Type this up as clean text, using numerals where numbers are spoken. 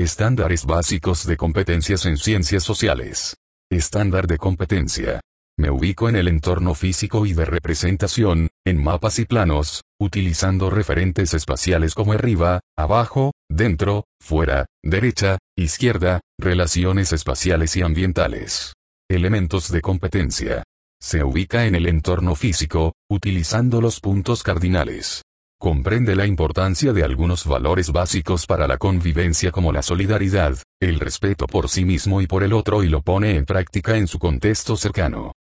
Estándares básicos de competencias en ciencias sociales. Estándar de competencia. Me ubico en el entorno físico y de representación, en mapas y planos, utilizando referentes espaciales como arriba, abajo, dentro, fuera, derecha, izquierda, relaciones espaciales y ambientales. Elementos de competencia. Se ubica en el entorno físico, utilizando los puntos cardinales. Comprende la importancia de algunos valores básicos para la convivencia como la solidaridad, el respeto por sí mismo y por el otro y lo pone en práctica en su contexto cercano.